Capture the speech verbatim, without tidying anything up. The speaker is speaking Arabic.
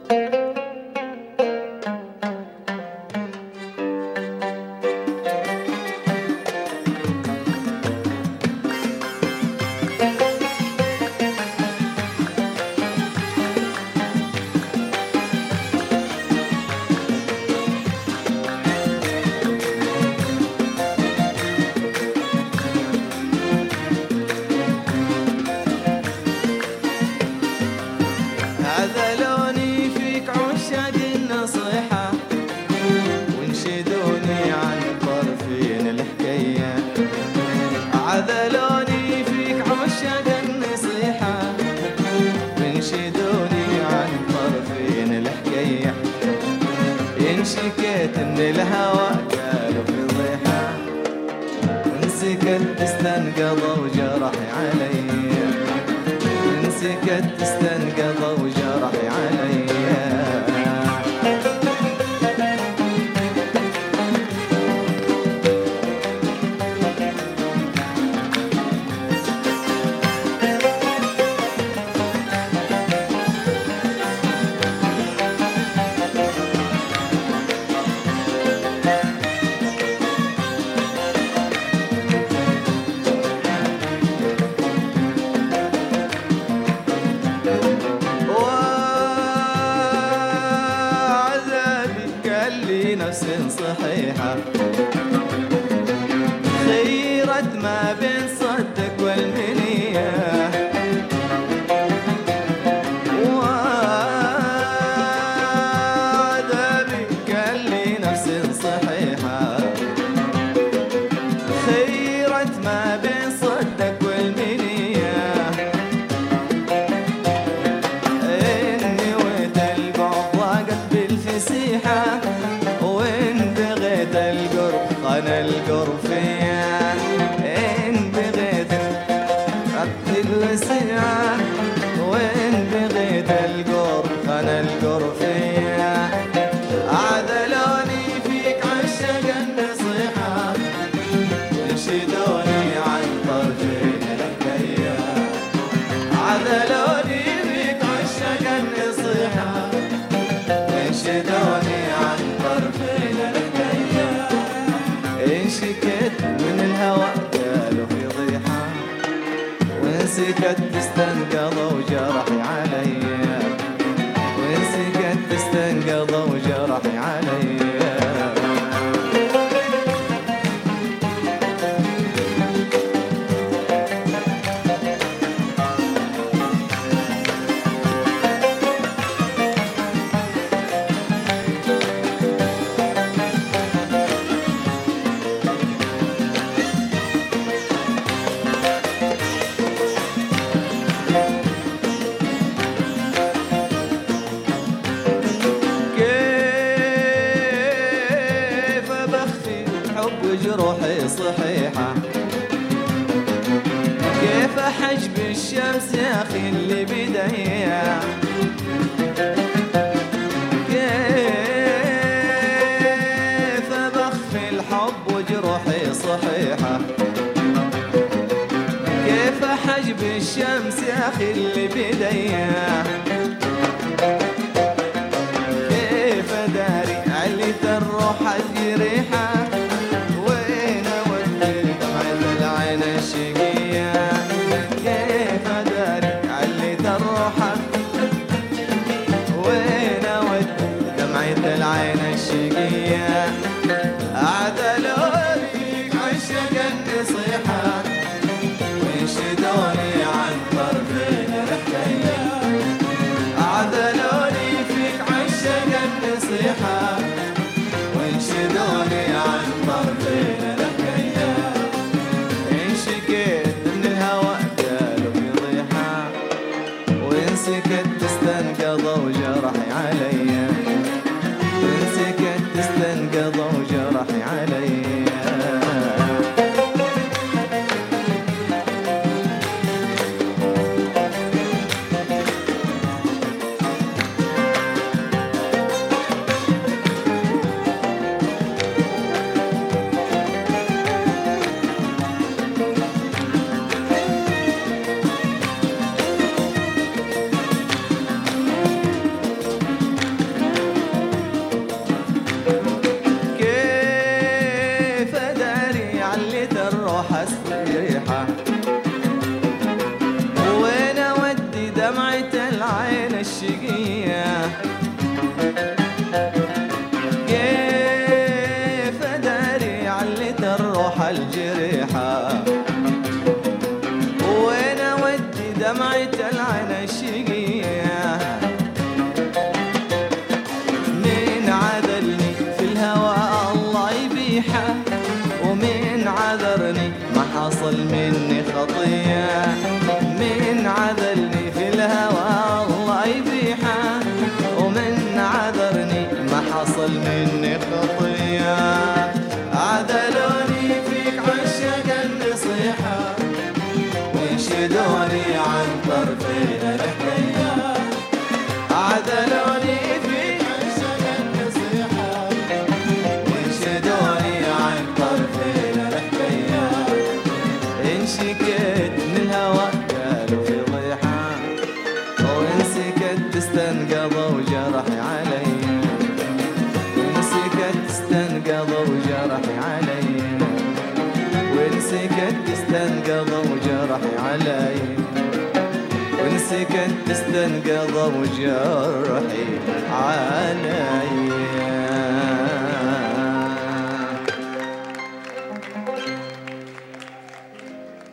عذلوني فيك عشاق النصيحة وانشدوني عن طرفين الحكاية. عذلوني فيك عشاق النصيحة وانشدوني عن طرفين الحكاية. إن شكيت من الهوى قالوا فضيحة وإن سكت استنقضوا جرحي علي. إن سكت استنقضوا جرحي علي. نفس صحيحة خيرت ما بين صدق والمنية. وعذابي كان لي نفس صحيحة خيرت ما بين صدق والمنية. إني ويت البعض ضاقت بالفسيحة وإن بغيت القرب أنا القرب فيا. إن بغيت عبد الوسيعة وإن بغيت القرب أنا القرب فيا. عذلوني فيك عشاق النصيحة وانشدوني عن طرفين الحكاية. عذلوني فيك عشاق النصيحة وانشدوني عن طرفين الحكاية. إن شكيت من الهوى قالوا فضيحة وإن سكت استنقضوا جرحي علي. وإن سكت استنقضوا جرحي علي. جروحي صحيحة كيف حجب الشمس يا أخي اللي بداية. كيف بخفي الحب وجروحي صحيحة كيف حجب الشمس يا أخي اللي بداية. كيف داري عليت الروح الجريحة العين الشقية. عذلوني عشاق النصيحة وانشدوني عن طرفين الحكاية. عذلوني فيك عشاق النصيحة وانشدوني عن طرفين الحكاية. إن شكيت من الهوى قالوا فضيحة وإن سكت استنقضوا جرحي علي. استنقضوا جرحي علي. العين الشقية. كيف أداري علت الروح الجريحة، وين أودي دمعة العين الشقية. من عذلني في الهوى الله يبيحه، ومن عذرني ما حصل مني خطية. من عذلني في الهوى الله يبيحه، ومن عذرني ما حصل مني خطية. عذلوني فيك عشق النصيحة، وانشدوني عن طرفين الحكاية. عذلوني فيك عشق النصيحة، وانشدوني عن طرفين الحكاية. إن شكيت من الهوى قالوا في ضيحة، وإن سكت استنقضوا جرحي علي. وإن سكت استنقضوا جرحي علي. وإن سكت استنقضوا جرحي علي. وإن سكت استنقضوا جرحي علي.